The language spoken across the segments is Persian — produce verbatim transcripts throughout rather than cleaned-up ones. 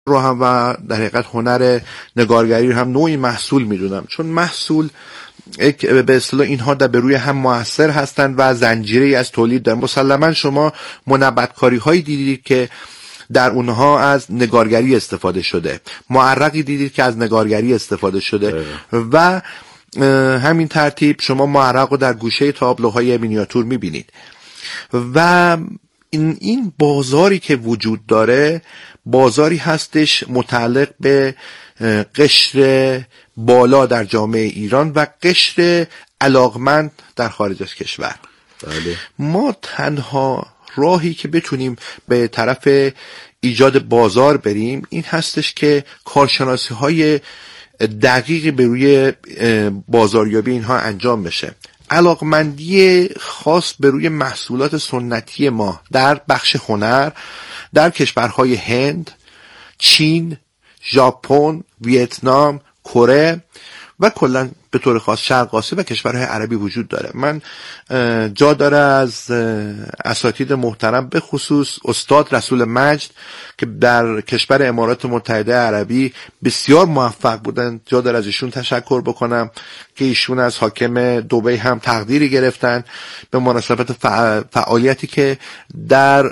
رو هم و در حقیقت هنر نگارگری رو هم نوعی محصول میدونم، چون محصول به اصطلاح اینها در به روی هم مؤثر هستند و زنجیره از تولید دارن. مسلما شما منبت‌کاری هایی دیدید که در اونها از نگارگری استفاده شده، معرقی دیدید که از نگارگری استفاده شده و همین ترتیب شما معرق رو در گوشه تابلوهای مینیاتور میبینید و این این بازاری که وجود داره بازاری هستش متعلق به قشر بالا در جامعه ایران و قشر علاقمند در خارج از کشور. بله. ما تنها راهی که بتونیم به طرف ایجاد بازار بریم این هستش که کارشناسی های دقیقی به روی بازاریابی اینها انجام بشه. علاقمندی خاص به روی محصولات سنتی ما در بخش هنر در کشورهای هند، چین، ژاپن، ویتنام، کره و کلا به طور خاص شرق آسیا و کشورهای عربی وجود داره. من جا داره از اساتید محترم به خصوص استاد رسول مجد که در کشور امارات متحده عربی بسیار موفق بودن، جا داره از ایشون تشکر بکنم که ایشون از حاکم دبی هم تقدیری گرفتن به مناسبت فعالیتی که در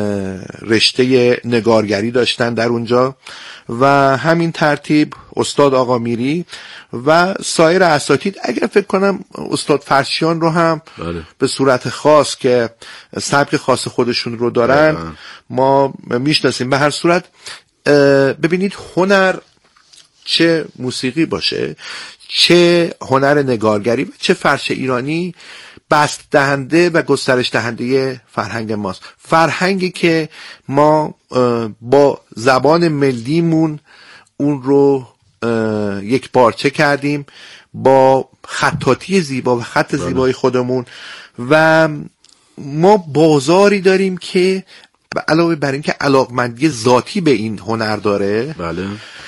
رشته نگارگری داشتن در اونجا و همین ترتیب استاد آقا میری و سایر اساتید. اگر فکر کنم استاد فرشیان رو هم بله. به صورت خاص که سبک خاص خودشون رو دارن بله. ما میشناسیم. به هر صورت ببینید هنر چه موسیقی باشه، چه هنر نگارگری و چه فرش ایرانی بست دهنده و گسترش دهنده فرهنگ ماست. فرهنگی که ما با زبان ملیمون اون رو یک پارچه کردیم با خطاطی زیبا و خط زیبای خودمون و ما بازاری داریم که علاوه بر این که علاقمندی ذاتی به این هنر داره بله.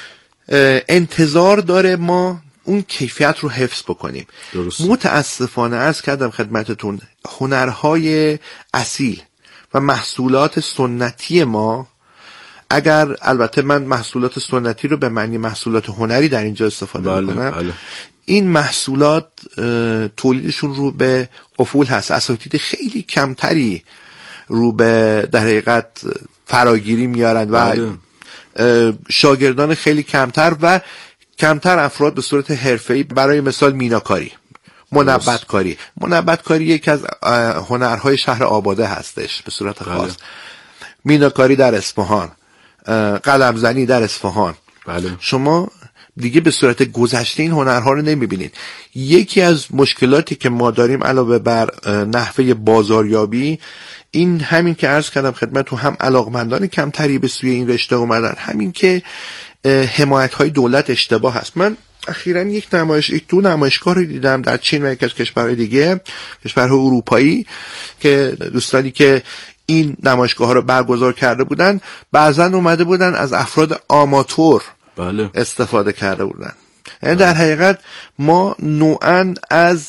انتظار داره ما اون کیفیت رو حفظ بکنیم. درست. متاسفانه عرض کردم خدمتتون هنرهای اصیل و محصولات سنتی ما، اگر البته من محصولات سنتی رو به معنی محصولات هنری در اینجا استفاده بله، میکنم بله. این محصولات تولیدشون رو به افول هست. اساتید خیلی کمتری رو به در حقیقت فراگیری میارن و بله. شاگردان خیلی کمتر و کمتر افراد به صورت حرفه‌ای. برای مثال میناکاری، منبت‌کاری. منبت‌کاری یکی از هنرهای شهر آباده هستش به صورت خاص. بله. میناکاری در اصفهان، قلمزنی در اصفهان. بله. شما دیگه به صورت گذشته این هنرها رو نمیبینید. یکی از مشکلاتی که ما داریم علاوه بر نحوه بازاریابی این همین که عرض کردم خدمتتون، هم علاقمندان کمتری به سوی این رشته اومدن، همین که حمایت‌های دولت اشتباه هست. من اخیراً یک نمایش یک دو نمایشگاه رو دیدم در چین و یک از کشورهای دیگه، کشورهای اروپایی، که دوستانی که این نمایشگاه ها رو برگزار کرده بودن بعضن اومده بودن از افراد آماتور بله. استفاده کرده بودن. یعنی در حقیقت ما نوعاً از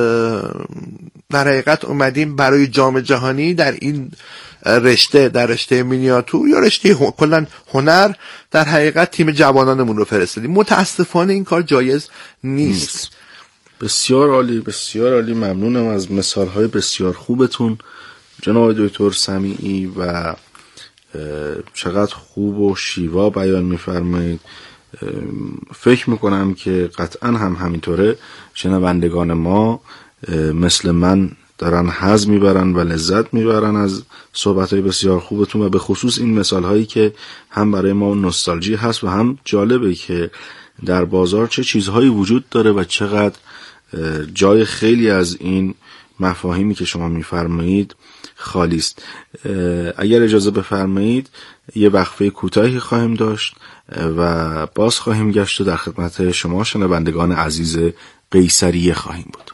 در حقیقت اومدیم برای جام جهانی در این رشته، در رشته مینیاتور یا رشته کلا هنر، در حقیقت تیم جوانانمون رو فرستادیم. متاسفانه این کار جایز نیست. نیست. بسیار عالی، بسیار عالی. ممنونم از مثالهای بسیار خوبتون جناب دکتر سمیعی و چقدر خوب و شیوا بیان می‌فرمایید. فکر میکنم که قطعا هم همینطوره شنوندگان ما مثل من دارن حظ میبرن و لذت میبرن از صحبت‌های بسیار خوبتون و به خصوص این مثال‌هایی که هم برای ما نوستالژی هست و هم جالبه که در بازار چه چیزهایی وجود داره و چقدر جای خیلی از این مفاهیمی که شما میفرمایید خالی است. اگر اجازه بفرمایید یه وقفه کوتاهی خواهیم داشت و باز خواهیم گشت و در خدمت شما شنوندگان عزیز قیصریه خواهیم بود.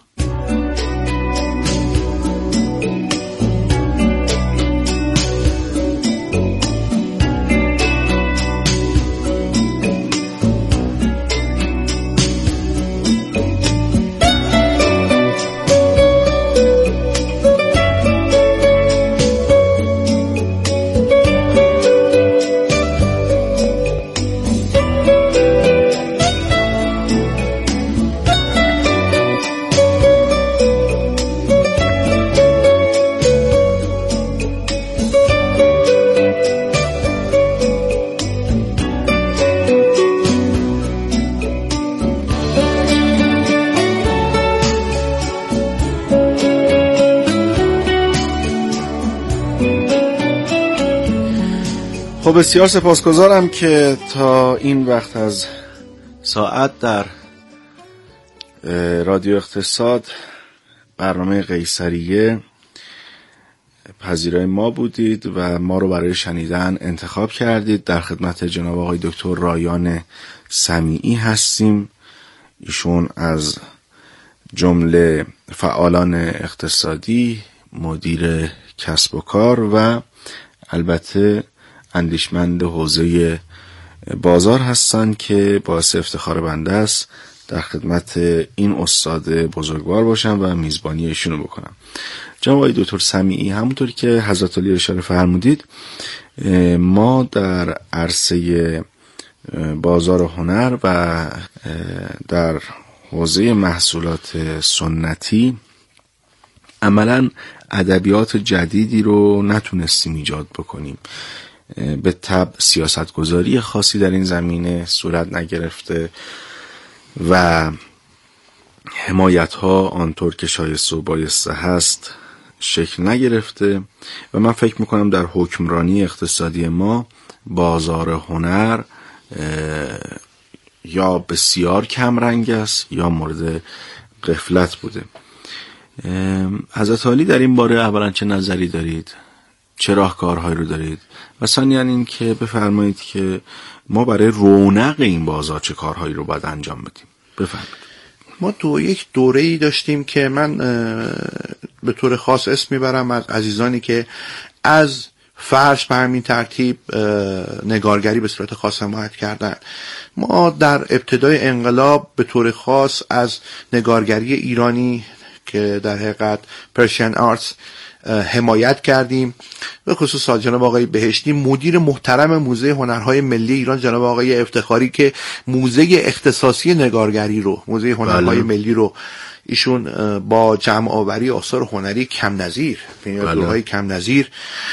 خب بسیار سپاسگزارم که تا این وقت از ساعت در رادیو اقتصاد برنامه قیصریه پذیرای ما بودید و ما رو برای شنیدن انتخاب کردید. در خدمت جناب آقای دکتر رایان سمیعی هستیم. ایشون از جمله فعالان اقتصادی، مدیر کسب و کار و البته اندیشمند حوزه بازار هستند که باعث افتخار بنده است در خدمت این استاد بزرگوار باشم و میزبانی ایشونو بکنم. جناب آقای دکتر سمیعی، همونطوری که حضرت علی اشاره فرمودید، ما در عرصه بازار و هنر و در حوزه محصولات سنتی عملاً ادبیات جدیدی رو نتونستیم ایجاد بکنیم. به طبع سیاستگذاری خاصی در این زمینه صورت نگرفته و حمایت ها آنطور که شایسته و بایسته هست شکل نگرفته و من فکر میکنم در حکمرانی اقتصادی ما بازار هنر یا بسیار کم رنگ است یا مورد غفلت بوده. حضرت عالی در این باره اولا چه نظری دارید؟ چه راهکارهایی رو دارید؟ و ثانیاً این که بفرمایید که ما برای رونق این بازار چه کارهایی رو باید انجام بدیم؟ بفرمایید. ما دو یک دوره‌ای داشتیم که من به طور خاص اسم میبرم از عزیزانی که از فرش به همین ترتیب نگارگری به صورت خاص حمایت کردن. ما در ابتدای انقلاب به طور خاص از نگارگری ایرانی که در حقیقت پرشین آرتس حمایت کردیم، به خصوص جناب آقای بهشتی مدیر محترم موزه هنرهای ملی ایران، جناب آقای افتخاری که موزه اختصاصی نگارگری رو، موزه هنرهای بله. ملی رو ایشون با جمع آوری آثار هنری کم نظیر، بله. کم نظیر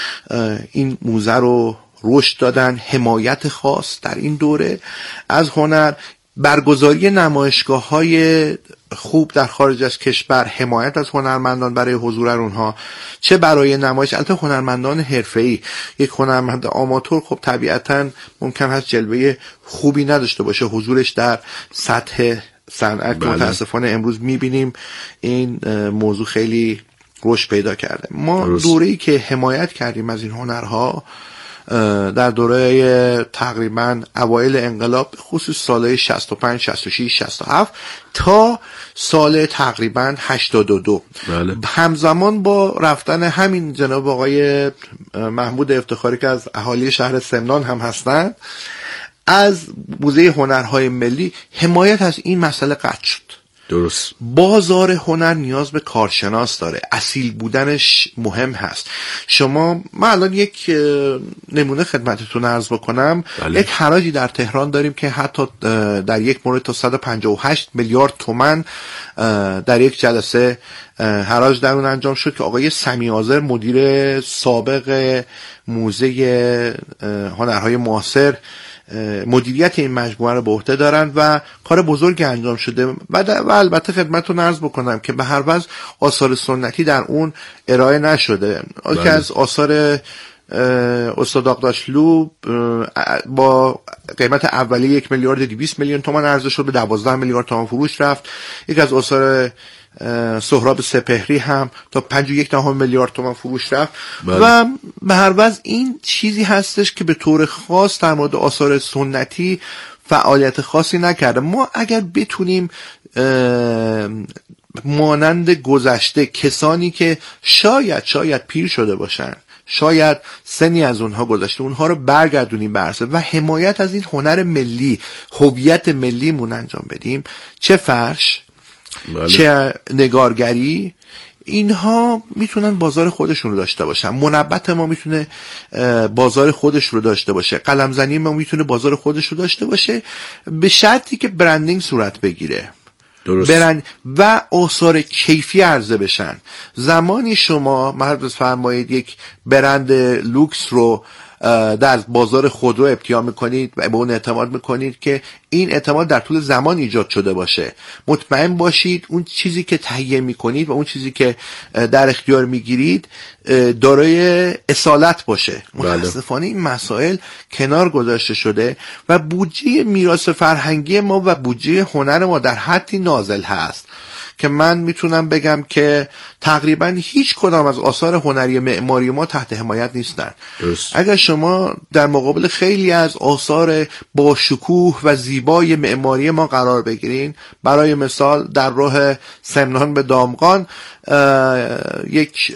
این موزه رو رشد دادن. حمایت خاص در این دوره از هنر، برگزاری نمایشگاه‌های خوب در خارج از کشور، حمایت از هنرمندان برای حضور اونها، چه برای نمایش، البته هنرمندان حرفه‌ای. یک هنرمند آماتور خب طبیعتاً ممکن هست جلوه خوبی نداشته باشه، حضورش در سطح صنعت بله. متاسفانه امروز می‌بینیم این موضوع خیلی رشد پیدا کرده. ما دوره‌ای که حمایت کردیم از این هنرها در دوره تقریبا اوایل انقلاب، خصوص سالهای شصت و پنج، شصت و شش، شصت و هفت تا سال تقریبا هشتاد و دو بله. همزمان با رفتن همین جناب آقای محمود افتخاری که از اهالی شهر سمنان هم هستند، از موزه هنرهای ملی حمایت از این مسئله قطع شد. درست. بازار هنر نیاز به کارشناس داره، اصیل بودنش مهم هست. شما من الان یک نمونه خدمتتون عرض بکنم. بله. یک حراجی در تهران داریم که حتی در یک مورد تا صد و پنجاه و هشت میلیارد تومان در یک جلسه حراج در اون انجام شد که آقای سمیع آذر مدیر سابق موزه هنرهای معاصر مدیریت این مجموعه رو به عهده دارن و کار بزرگی انجام شده. و, و البته خدمتتون عرض بکنم که به هر وجه آثار سنتی در اون ارائه نشده. که از آثار استاد آقداشلو با قیمت اولیه یک میلیارد دویست میلیون تومان عرضه شد، به دوازده میلیارد تومان فروش رفت. یکی از آثار سهراب سپهری هم تا پنج و یک دهم میلیارد تومان فروش رفت. بله. و به هر وجه این چیزی هستش که به طور خاص در مورد آثار سنتی فعالیت خاصی نکرده. ما اگر بتونیم مانند گذشته کسانی که شاید شاید پیر شده باشن، شاید سنی از اونها گذشته، اونها رو برگردونیم برسه و حمایت از این هنر ملی، هویت ملیمون انجام بدیم، چه فرش بله. چه نگارگری، اینها میتونن بازار خودشون رو داشته باشن. منبت ما میتونه بازار خودش رو داشته باشه، قلمزنی ما میتونه بازار خودش رو داشته باشه، به شرطی که برندینگ صورت بگیره. درست. برند و آثار کیفی عرضه بشن. زمانی شما مرد فرمایید یک برند لوکس رو در بازار خودرو ابتیا میکنید و به اون اعتماد میکنید که این اعتماد در طول زمان ایجاد شده باشه. مطمئن باشید اون چیزی که تهیه میکنید و اون چیزی که در اختیار میگیرید دارای اصالت باشه. متاسفانه این مسائل کنار گذاشته شده و بودجه میراث فرهنگی ما و بودجه هنر ما در حدی نازل هست که من میتونم بگم که تقریبا هیچ کدام از آثار هنری معماری ما تحت حمایت نیستن. اگر شما در مقابل خیلی از آثار با شکوه و زیبای معماری ما قرار بگیرین، برای مثال در راه سمنان به دامغان یک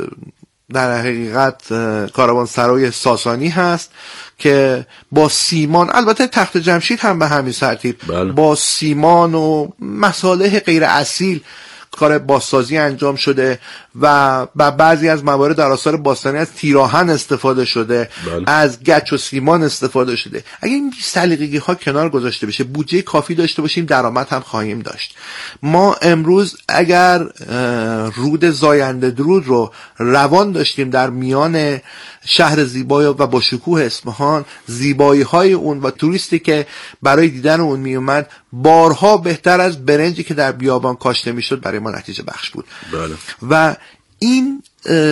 در حقیقت کاروانسرای ساسانی هست که با سیمان، البته تخت جمشید هم به همین ترتیب، بله. با سیمان و مصالح غیر اصیل کار بازسازی انجام شده و با بعضی از موارد در آثار باستانی از تیراهن استفاده شده، بله. از گچ و سیمان استفاده شده. اگه این سلیقگی ها کنار گذاشته بشه، بودجه کافی داشته باشیم، درآمد هم خواهیم داشت. ما امروز اگر رود زاینده درود رو روان داشتیم در میان شهر زیبای و با شکوه اصفهان، زیبایی های اون و توریستی که برای دیدن اون می اومد بارها بهتر از برنجی که در بیابان کاشته میشد برای ما نتیجه بخش بود. بله. و این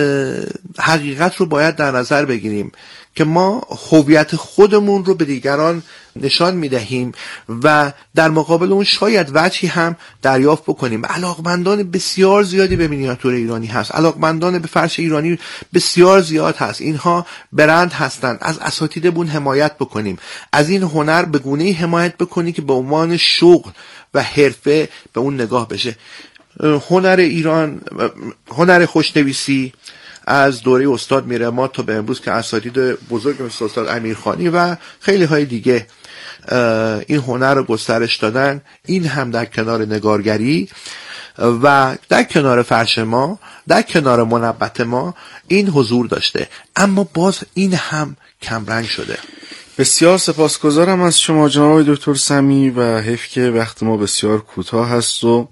حقیقت رو باید در نظر بگیریم که ما هویت خودمون رو به دیگران نشان میدهیم و در مقابل اون شاید وجهی هم دریافت بکنیم. علاقمندان بسیار زیادی به مینیاتور ایرانی هست، علاقمندان به فرش ایرانی بسیار زیاد هست. اینها برند هستند. از اساتیدمون حمایت بکنیم، از این هنر به گونه‌ای حمایت بکنیم که به عنوان شغل و حرفه به اون نگاه بشه. هنر ایران، هنر خوشنویسی از دوره استاد میرماد تا به امروز که اساتید بزرگ مثل استاد امیرخانی و خیلی های دیگه این هنر رو گسترش دادن، این هم در کنار نگارگری و در کنار فرش ما، در کنار منبت ما این حضور داشته، اما باز این هم کمرنگ شده. بسیار سپاسگزارم از شما جناب دکتر سمیع و حیف که وقت ما بسیار کوتاه هست و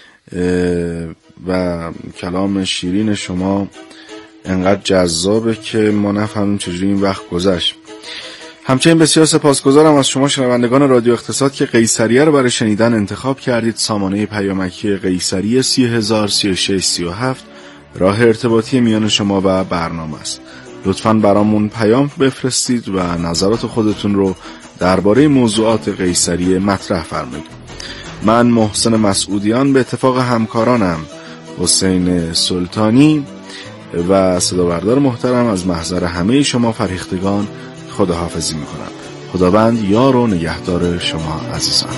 و کلام شیرین شما انقدر جذابه که ما نفهمیم چجوری این وقت گذشت. همچنین بسیار سپاسگزارم از شما شنوندگان رادیو اقتصاد که قیصریه رو برای شنیدن انتخاب کردید. سامانه پیامکی قیصریه سی هزار سی و شش سی و هفت راه ارتباطی میان شما و برنامه است. لطفاً برامون پیام بفرستید و نظرات خودتون رو درباره موضوعات قیصریه مطرح فرمایید. من محسن مسعودیان به اتفاق همکارانم حسین سلطانی و صدابردار محترم از محضر همه شما فرهیختگان خداحافظی میکنم. خداوند یار و نگهدار شما عزیزان.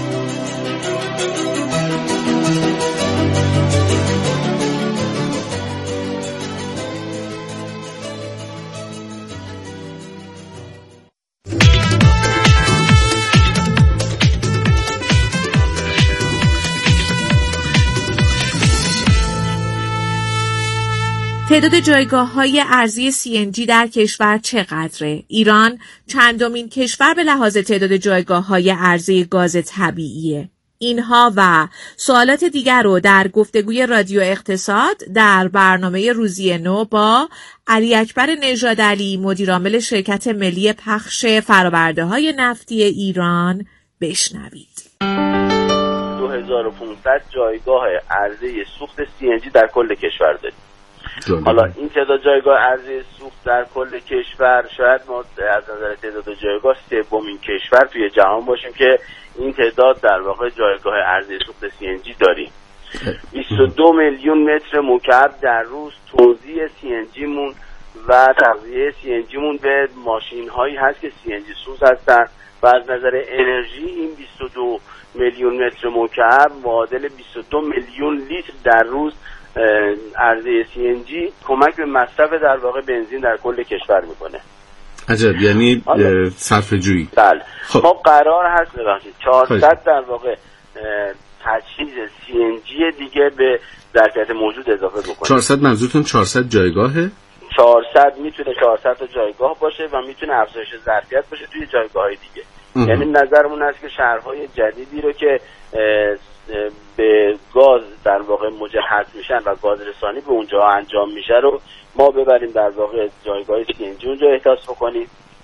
تعداد جایگاه‌های ارزی سی ان جی در کشور چقدره؟ ایران چندمین کشور به لحاظ تعداد جایگاه‌های ارزی گاز طبیعیه؟ اینها و سوالات دیگر رو در گفتگوی رادیو اقتصاد در برنامه روزی نو با علی اکبر نژادعلی، مدیرعامل شرکت ملی پخش فرآورده‌های نفتی ایران بشنوید. دو هزار و پانصد جایگاه عرضه سوخت سی ان جی در کل کشور داریم. حالا این تعداد جایگاه عرضه سوخت در کل کشور، شاید ما از نظر تعداد جایگاه سومین کشور توی جهان باشیم که این تعداد در واقع جایگاه عرضه سوخت سی ان جی داریم. بیست و دو میلیون متر مکعب در روز توزیع سی ان جی مون و تغذیه سی ان جی مون به ماشین هایی هست که سی ان جی سوز هستن و از نظر انرژی این بیست و دو میلیون متر مکعب معادل بیست و دو میلیون لیتر در روز عرضه سی ان جی کمک به مصرف در واقع بنزین در کل کشور میکنه. عجب، یعنی صرفه جویی. بله. خب. ما قرار هست ببخشید چهارصد در واقع تجهیز سی ان جی دیگه به ظرفیت موجود اضافه بکنیم. چهارصد منظورتون چهارصد جایگاهه؟ چهارصد میتونه چهارصد تا جایگاه باشه و میتونه افزایش ظرفیت باشه توی جایگاه‌های دیگه. یعنی نظرمون هست که شهرهای جدیدی رو که به گاز در واقع مجهز میشن و گاز رسانی به اونجا انجام میشه رو ما ببریم در واقع جایگاه سی ان جی اونجا احداث بکنیم،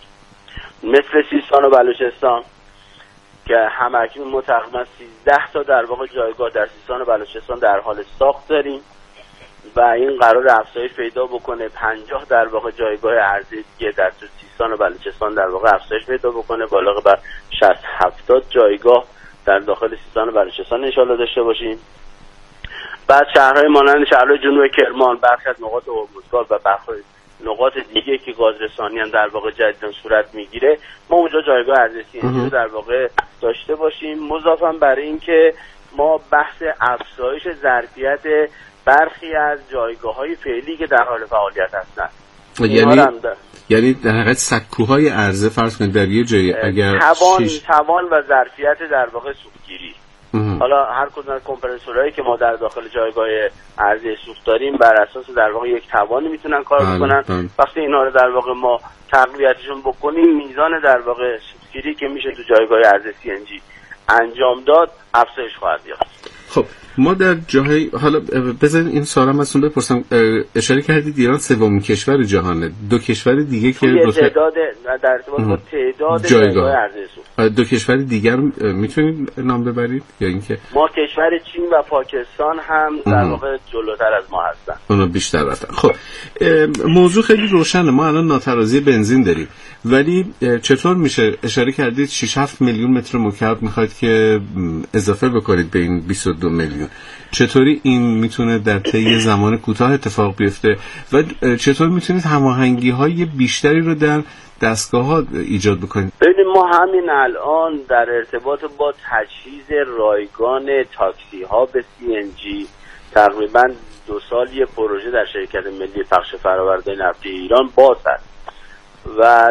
مثل سیستان و بلوچستان که همکنون ما تقریبا سیزده تا در واقع جایگاه در سیستان و بلوچستان در حال ساخت داریم و این قرار افزایش پیدا بکنه، پنجاه در واقع جایگاه ارزی دیگه در سیستان و بلوچستان در واقع افزایش پیدا بکنه، بالا بر شصت هفتاد جایگاه در داخل سیستان و بلوچستان ان شاءالله داشته باشیم. بعد شهرهای مانند شهرهای جنوب کرمان، برخی از نقاط هرمزگان و برخی نقاط دیگه که گاز رسانی هم در واقع جدیداً صورت میگیره ما اونجا جایگاه ارزی سی ان جی رو در واقع داشته باشیم. مضافاً بر این که ما بحث افزایش ظرفیت برخی از جایگاه‌های فعلی که در حال فعالیت هستند، یعنی یعنی در حقیقت سکوهای عرضه فرض کنید در یه جایی اگر توان شیش... توان و ظرفیت در واقع سوختگیری، حالا هر کدوم از کمپرسورهایی که ما در داخل جایگاه عرضه سوخت داریم بر اساس در واقع یک توانی میتونن کار بکنن. وقتی اینا رو در واقع ما تقویتشون بکنیم میزان در واقع سوختگیری که میشه تو جایگاه عرضه سی ان جی انجام داد افزایش خواهد یافت. خب ما در جاهای حالا بذارید این سوالم ازتون بپرسم، اشاره کردید ایران سومین کشور جهانه، دو کشور دیگه که تعداد در ارتباط با تعداد جایگاه عرضه سوخت دو کشور دیگر میتونید نام ببرید یا اینکه ما کشور چین و پاکستان هم در واقع جلوتر از ما هستن، اونا بیشتر رفتن. خب موضوع خیلی روشنه، ما الان ناترازی بنزین داریم ولی چطور میشه اشاره کردید شش هفت میلیون متر مکعب میخواید که اضافه بکنید به این بیست و دو میلیون، چطوری این میتونه در طی زمان کوتاه اتفاق بیفته و چطور میتونید هماهنگی‌های بیشتری رو در دستگاه‌ها ایجاد بکنید؟ ببینید ما همین الان در ارتباط با تجهیز رایگان تاکسی‌ها به سی ان جی تقریباً دو سال یه پروژه در شرکت ملی پخش فرآورده نفتی ایران باز هست و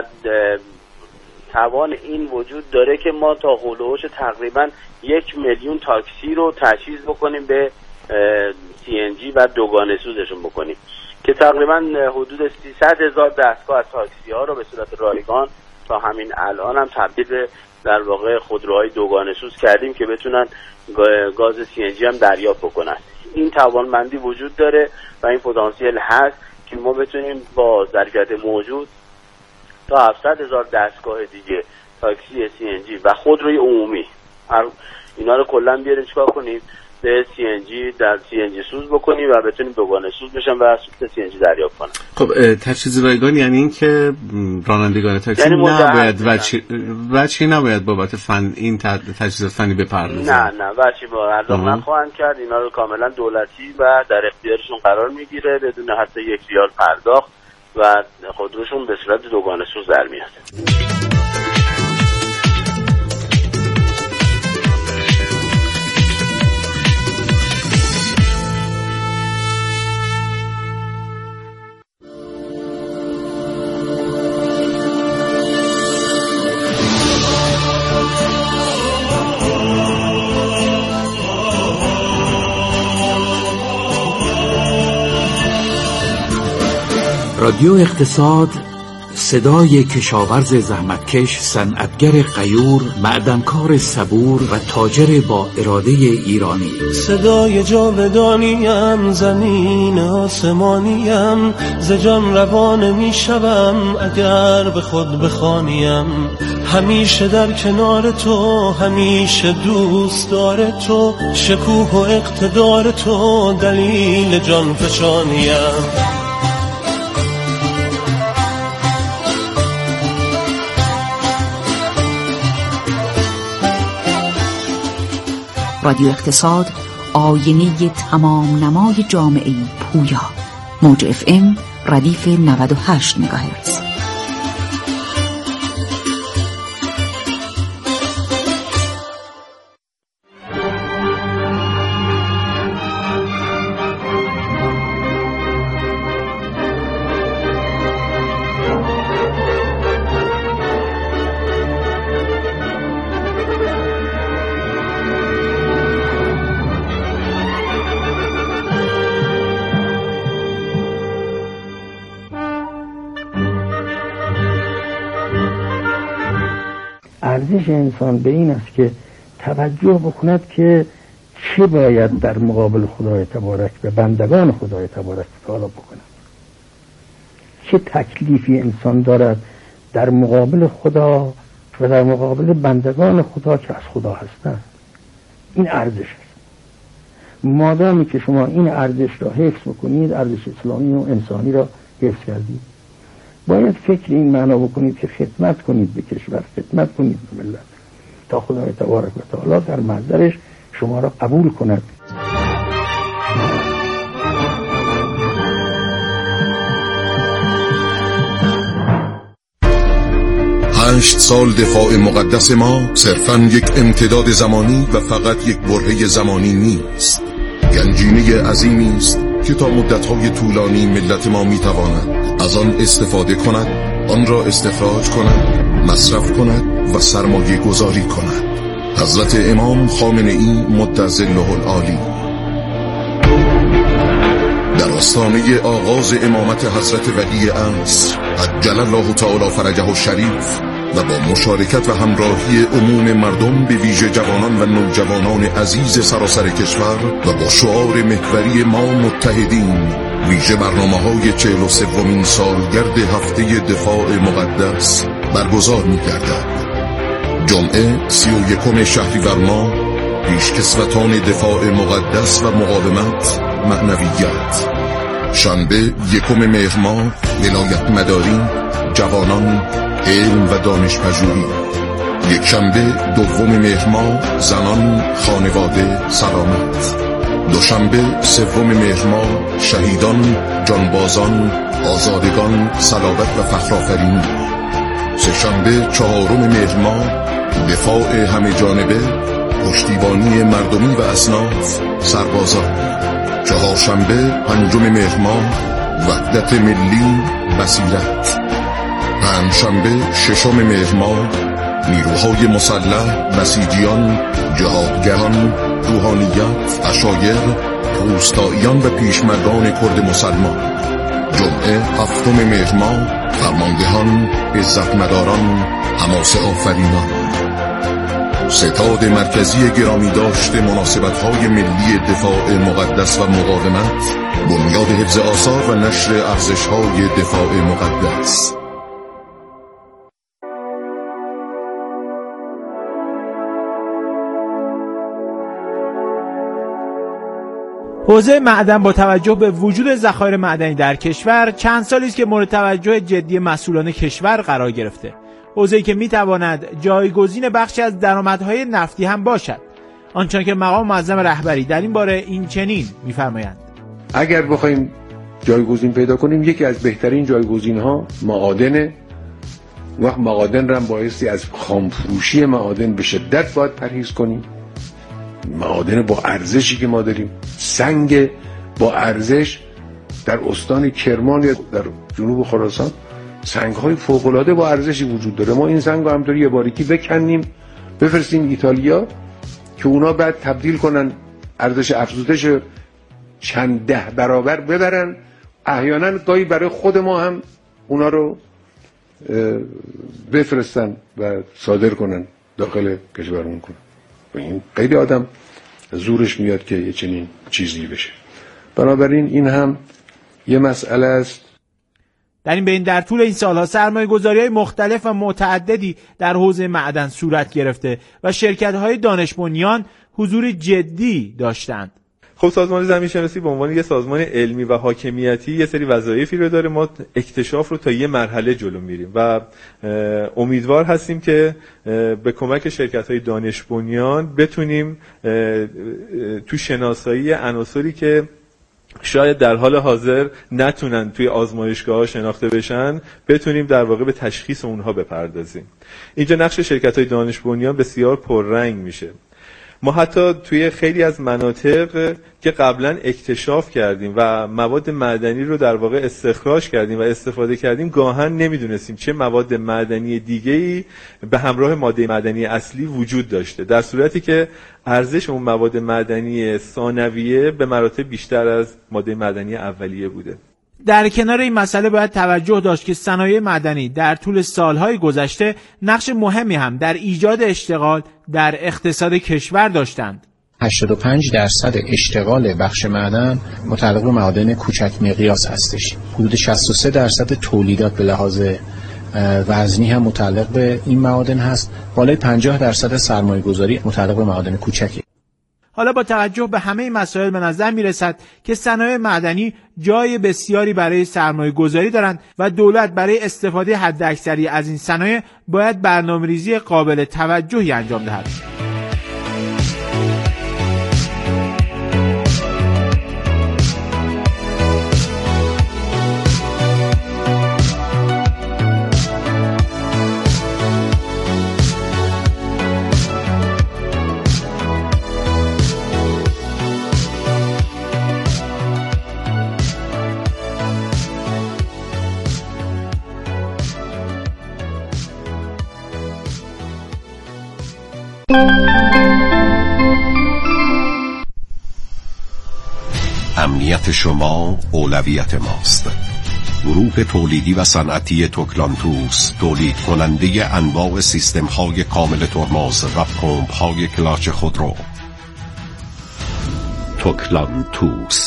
توان این وجود داره که ما تا هولوش تقریباً یک میلیون تاکسی رو تجهیز بکنیم به سی ان جی و دوگانه سوزشون بکنیم که تقریباً حدود سیصد هزار دستگاه از تاکسی ها رو به صورت رایگان تا همین الان هم تبدیل به در واقع خودروهای دوگانه سوز کردیم که بتونن گاز سی ان جی هم دریافت بکنن. این توانمندی وجود داره و این پتانسیل هست که ما بتونیم با ظرفیت موجود تا هفتصد هزار دستگاه دیگه تاکسی سی ان جی و خودروی عمومی هر اینا رو کلا بیاریم چیکار کنیم به سی ان جی در سی ان جی سوز بکنیم و بتونیم دوگانه سوز بشن و سوخت سی ان جی دریافت کنن. خب تجهیز رایگان یعنی این که رانندگان تاکسی یعنی نباید وچی نباید بابت فن این تجهیزات فنی بپردازن؟ نه نه وچی با پرداخت نخواهند کرد، اینا رو کاملا دولتی و در اختیارشون قرار میگیره بدون حتی یک ریال پرداخت و خودروشون به صورت دوگانه سوز در میاد. رادیو اقتصاد، صدای کشاورز زحمتکش، صنعتگر غیور، معدنکار صبور و تاجر با اراده ایرانی. صدای جاودانیم، زمین آسمانیم، ز جان روان میشوم اگر به خود بخوانیم. همیشه در کنار تو، همیشه دوست دار تو، شکوه و اقتدار تو دلیل جان فشانیم. رادیو اقتصاد، آینه تمام نمای جامعه پویا. موج اف ام ردیف نود و هشت مگاهرتز. ارزش انسان به این است که توجه بکند که چه باید در مقابل خدای تبارک و بندگان خدای تبارک تعالی بکنه، چه تکلیفی انسان دارد در مقابل خدا و در مقابل بندگان خدا که از خدا هستند. این ارزش است. مادامی که شما این ارزش را حفظ بکنید، ارزش اسلامی و انسانی را حفظ کردید، باید فکر این معنا بکنید که خدمت کنید به کشور، خدمت کنید به ملت، تا خدای تبارک و تعالی در محضرش شما را قبول کند. هشت سال دفاع مقدس ما صرفاً یک امتداد زمانی و فقط یک برهه زمانی نیست، گنجینه عظیمی است که تا مدت‌های طولانی ملت ما می‌تواند از آن استفاده کند، آن را استخراج کند، مصرف کند و سرمایه گذاری کند. حضرت امام خامنه‌ای مدظله العالی در آستانه آغاز امامت حضرت ولی عصر عجل الله تعالی فرجه الشریف و با مشارکت و همراهی عموم مردم به ویژه جوانان و نوجوانان عزیز سراسر کشور و با شعار محوری ما متحدین، ویژه برنامه‌های چهل و سومین سالگرد هفته دفاع مقدس برگزار می‌گردد. جمعه سی و یکم شهریور ماه پیشکسوتان دفاع مقدس و مقاومت معنویت، شنبه یکم مهر ماه ولایت مداری، جوانان، علم و دانش پژوهی، یک شنبه دوم مهر ماه زنان، خانواده، سلامت، دوشنبه سوم مهر ماه شهیدان، جانبازان، آزادگان، صلابت و فخرآفرینی، سه‌شنبه چهارم مهر ماه دفاع همه جانبه، پشتیبانی مردمی و اصناف، سربازان، چهارشنبه پنجم مهر ماه وحدت ملی، بصیرت، پنجشنبه ششم مهر ماه نیروهای مسلح، بسیجیان، جهادگران، روحانیت، عشایر، روستاییان و پیشمردان کرد مسلمان، جمعه هفتم مهر ماه فرماندهان، عزتمداران، حماسه آفرینان. ستاد مرکزی گرامی داشته مناسبت‌های ملی دفاع مقدس و مقاومت، بنیاد حفظ آثار و نشر ارزش‌های دفاع مقدس. حوزه معدن با توجه به وجود ذخایر معدنی در کشور چند سالی است که مورد توجه جدی مسئولان کشور قرار گرفته. حوزه‌ای که می‌تواند جایگزین بخشی از درآمدهای نفتی هم باشد، آنچنان که مقام معظم رهبری در این باره این چنین می‌فرمایند: اگر بخوایم جایگزین پیدا کنیم، یکی از بهترین جایگزین‌ها معادن. وقت معادن را بایستی از خامفروشی معادن به شدت باید پرهیز کنیم. معادن با ارزشی که ما داریم، سنگ با ارزش در استان کرمان یا در جنوب خراسان سنگ‌های فوق‌العاده با ارزشی وجود داره. ما این سنگ رو همطوری یه باریکی بکنیم بفرستیم ایتالیا که اونا بعد تبدیل کنن، ارزش افزودش چند ده برابر ببرن، احیانا گاهی برای خود ما هم اونا رو بفرستن و صادر کنن داخل کشورمون کنن. این خیلی آدم زورش میاد که یه چنین چیزی بشه. بنابراین این هم یه مسئله است. در این بین در طول این سالها سرمایه‌گذاری‌های مختلف و متعددی در حوزه معدن صورت گرفته و شرکت‌های دانش بنیان حضور جدی داشتند. خب سازمان زمین‌شناسی به عنوان یه سازمان علمی و حاکمیتی یه سری وظایفی رو داره. ما اکتشاف رو تا یه مرحله جلو میریم و امیدوار هستیم که به کمک شرکت‌های دانش بنیان بتونیم تو شناسایی عناصری که شاید در حال حاضر نتونن توی آزمایشگاه‌ها شناخته بشن، بتونیم در واقع به تشخیص اونها بپردازیم. اینجا نقش شرکت‌های دانش بنیان بسیار پررنگ میشه. ما حتی توی خیلی از مناطق که قبلا اکتشاف کردیم و مواد معدنی رو در واقع استخراج کردیم و استفاده کردیم، گاهن نمیدونستیم چه مواد معدنی دیگه‌ای به همراه ماده معدنی اصلی وجود داشته، در صورتی که ارزش اون مواد معدنی ثانویه به مراتب بیشتر از ماده معدنی اولیه بوده. در کنار این مسئله باید توجه داشت که صنایع معدنی در طول سالهای گذشته نقش مهمی هم در ایجاد اشتغال در اقتصاد کشور داشتند. هشتاد و پنج درصد اشتغال بخش معدن متعلق به معادن کوچک مقیاس هستش. حدود شصت و سه درصد تولیدات به لحاظ وزنی هم متعلق به این معادن هست. بالای پنجاه درصد سرمایه گذاری متعلق به معادن کوچکی. حالا با توجه به همه این مسائل به نظر می رسد که صنایع معدنی جای بسیاری برای سرمایه گذاری دارند و دولت برای استفاده حداکثری از این صنایع باید برنامه‌ریزی قابل توجهی انجام دهد. امنیت شما اولویت ماست. گروه تولیدی و صنعتی توکلانتوس تولید کننده انواع سیستم های کامل ترمز و پمپ های کلاچ خودرو. توکلانتوس.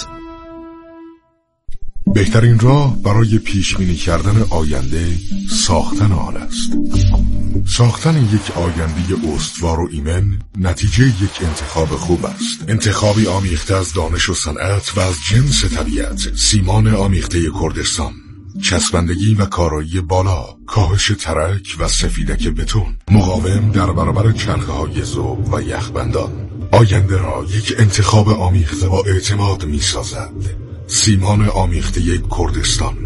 بهترین راه برای پیشبینی کردن آینده ساختن آن است. ساختن یک آینده استوار و ایمن نتیجه یک انتخاب خوب است. انتخابی آمیخته از دانش و صنعت و از جنس طبیعت. سیمان آمیخته کردستان، چسبندگی و کارایی بالا، کاهش ترک و سفیدک بتون، مقاوم در برابر چرخه‌های ذوب و یخبندان. آینده را یک انتخاب آمیخته با اعتماد می سازد. سیمان آمیخته کردستان.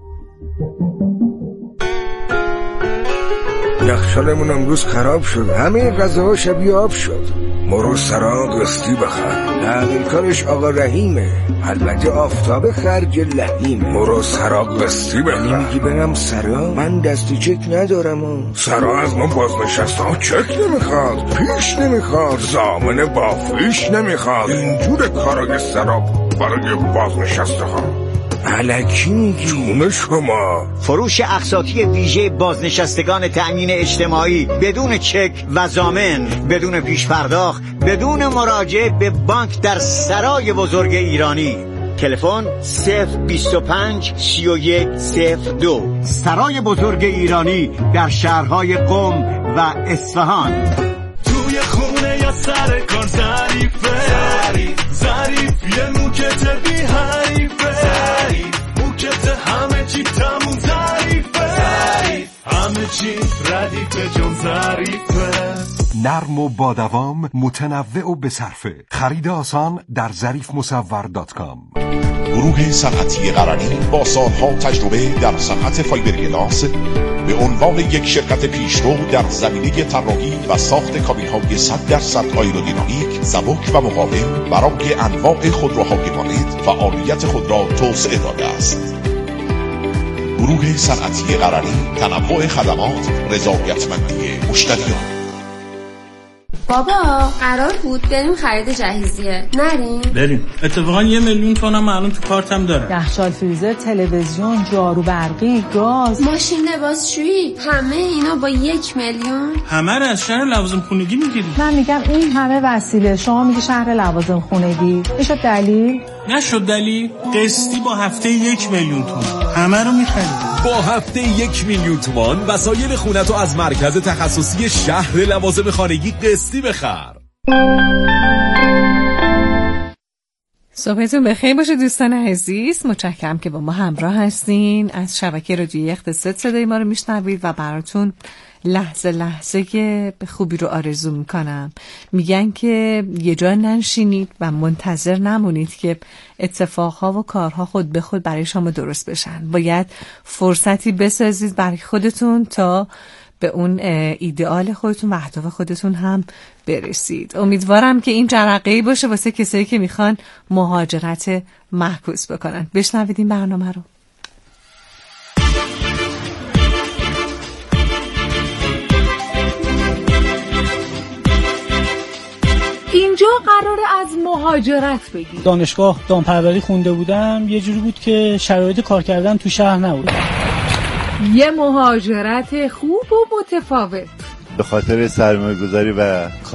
یخچالمون امروز خراب شد، همه غذاها شبیه آب شد. مرو سرا قسطی بخر، تحویل کارش آقا رحیمه، البته آفتاب خرج لحیم. مرو سرا قسطی بخر. میگی برم سرا؟ من دستی چک ندارم. و سرا از ما بازنشسته ها چک نمیخواد، پیش نمیخواد، ضامن بافیش نمیخواد. اینجور کارای سرا برای بازنشسته ها. الکی میگی؟ جون شما. فروش اقساطی ویژه بازنشستگان تأمین اجتماعی بدون چک و ضامن، بدون پیش پرداخت، بدون مراجعه به بانک در سرای بزرگ ایرانی. تلفن صفر بیست و پنج سی و یک صفر دو. سرای بزرگ ایرانی در شهرهای قم و اصفهان. توی خونه یا سر کار ظریفه، ظریف یه موکت بی حریفه، موکت همه چی تموم ظریفه، همه چی ردیفه جون ظریفه. نرم و با دوام، متنوع و بصرفه. خرید آسان در ظریف مصور دات کام. گروه صنعتی قرنی با سالها تجربه در صنعت فایبرگلاس به عنوان یک شرکت پیشرو در زمینه طراحی و ساخت کابین‌های صد درصد آیرودینامیک، سبک و مقاوم برای انواع خودروهای وارد فعالیت خود را توسعه داده است. گروه صنعتی قرنی، تنوع خدمات، رضایتمندی مشتریان. بابا قرار بود بریم خرید جهیزیه، نریم؟ بریم. اتفاقا یه میلیون تومنم الان تو کارتم دارم. یخچال، فریزر، تلویزیون، جارو برقی، گاز، ماشین لباسشویی، همه اینا با یک میلیون؟ همه رو از شهر لوازم خونگی میگیری. من میگم این همه وسیله، شما میگی شهر لوازم خونگی. میشه دلیل؟ نشد دلیل. قسطی با هفته یک میلیون تومان همه رو میخرید. با هفته یک میلیون تومان وسایل خونتو از مرکز تخصصی شهر لوازم خانگی قسطی بخر. صبحتون بخیر باشه دوستان عزیز. متشکرم که با ما همراه هستین. از شبکه رادیویی اقتصاد صدای ما رو میشنوید و براتون لحظه لحظه که به خوبی رو آرزو میکنم. میگن که یه جا ننشینید و منتظر نمونید که اتفاقها و کارها خود به خود برای شما درست بشن. باید فرصتی بسازید برای خودتون تا به اون ایدئال خودتون و اهداف خودتون هم برسید. امیدوارم که این جرقه‌ای باشه واسه کسایی که میخوان مهاجرت معکوس بکنن. بشنوید این برنامه رو. اینجا قراره از مهاجرت بگیم. دانشگاه دامپروری خونده بودم، یه جوری بود که شرایط کار کردن تو شهر نبود. یه مهاجرت خوب و متفاوت. به خاطر سرمایه‌گذاری و